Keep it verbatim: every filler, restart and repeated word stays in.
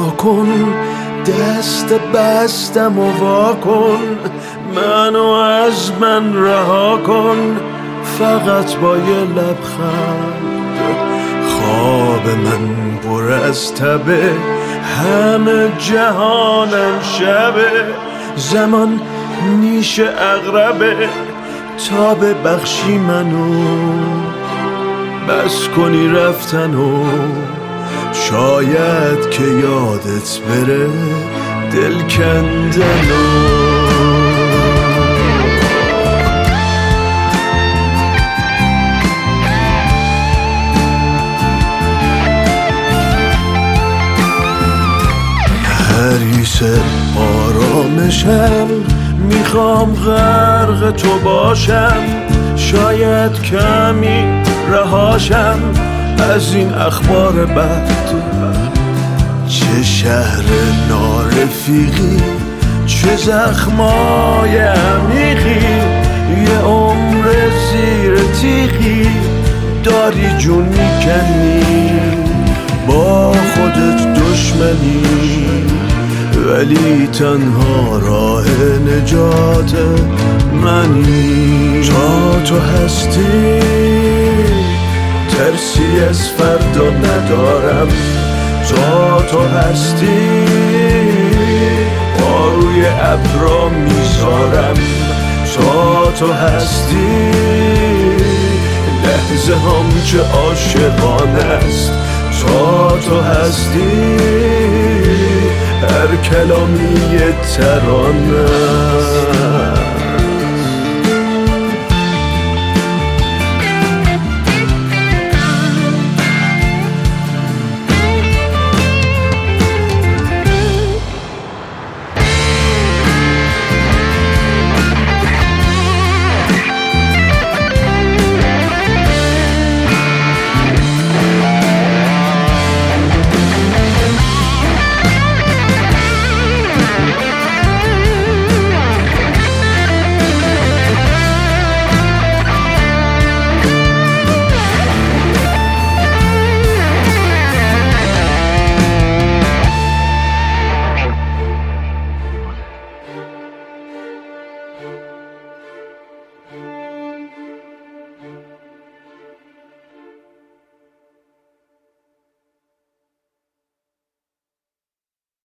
کن، دست بستم و وا کن، منو از من رها کن، فقط با یه لبخند. خواب من پر از تبه، همه جهانم شبه، زمان نیش اغربه، تا ببخشی منو، بس کنی رفتنو، شاید که یادت بره دل کندنو. حریص آرامشم، میخوام غرق تو باشم، شاید کمی رهاشم از این اخبار بد. چه شهر نارفیقی، چه زخمای عمیقی، یه عمر زیر تیغی داری جون میکنی، با خودت دشمنی، ولی تنها راه نجات منی. تا تو هستی ترسی از فردا ندارم، تا تو هستی پاروی ابرا میذارم، تا تو هستی لحظه هم چه عاشقانه است، تا تو هستی هر کلامی یه ترانه.